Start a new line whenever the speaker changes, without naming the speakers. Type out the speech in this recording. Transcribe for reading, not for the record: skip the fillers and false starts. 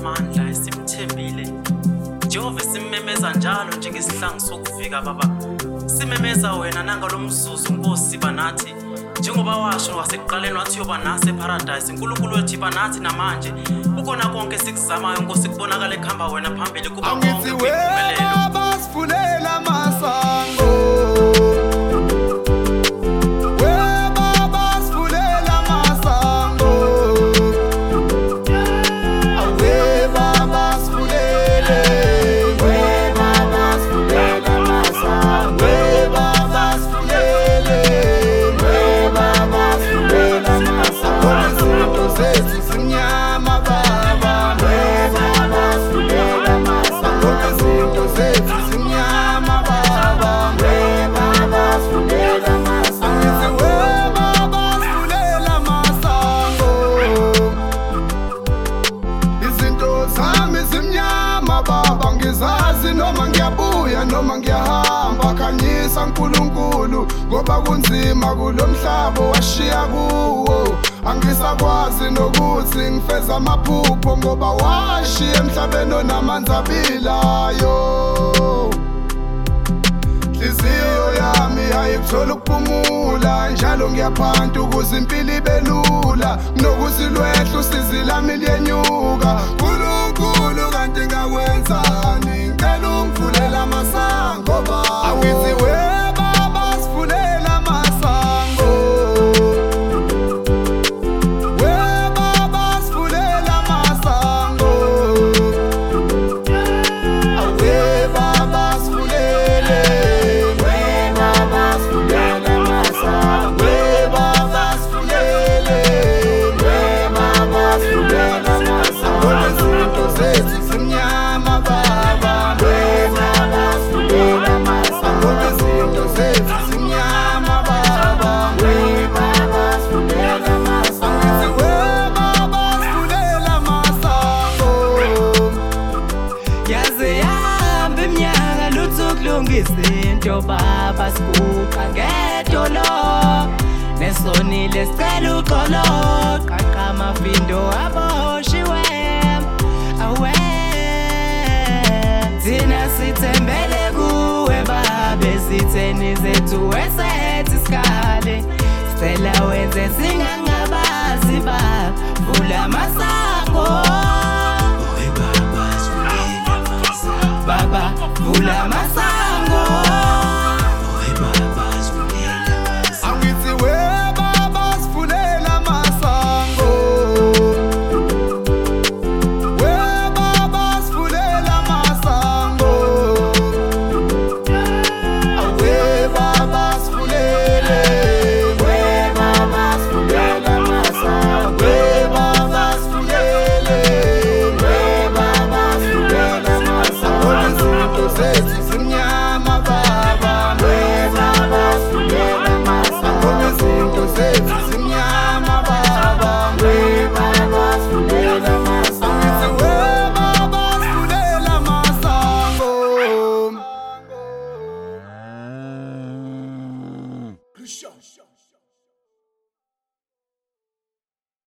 esinamandla esimthembile. Jehova simemeza njalo njengesihlangu sokuvika baba. Simemeza wena nangalomzuzu Nkosi banathi. Njengoba washo wasekuqaleni wathi yoba nasi eparadise. uNkulunkulu wethu banathi namanje. Ukona konke sikuzamayo Nkosi kubonakala ekhamba wena phambili kuba konke impumelelo.
Basifulela masango. Noma ngiyabuya noma ngiyahamba khanyisa uNkulunkulu ngoba kunzima kulomhlaba washiya kuwo. Angisakwazi nokuthi ngifeza amaphupho ngoba washiya emhlabeni onamanzi abilayo. Inhliziyo yami ayikuthola ukuphumula njalo ngiyaphanta ukuze impilo ibe lula kunokuthi lwehla usizi lami liyenyuka. uNkulunkulu kanti ngakwenzani ngicela ungivulela amasango baba. Angithi we baba sivulela amasango. We baba sivulela amasango. We baba sivulele. We baba sivulela amasango. We baba sivulele. We baba sivulela amasango. Izinto zethu zimnyama baba. We baba sivulela amasango. Izinto zethu zimnyama baba. We baba sivulela amasango. Angithi we baba sivulela amasango.
Yaze yahamba iminyaka lutho kulungisa into baba sikuqa ngedolo. Nesonile sicela uxolo qaqa amavindo aboshiwe. Awe thina sithembele kuwe babe zitheni zethu wesethi sikhale. Sicela wenze singangabazi baba vula amasango. Baba vula amasango.